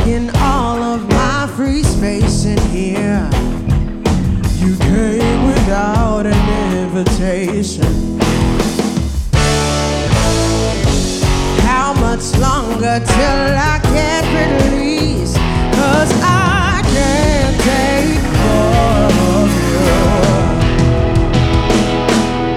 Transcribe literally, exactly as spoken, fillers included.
taking all of my free space in here. You came without an invitation. How much longer till I get released?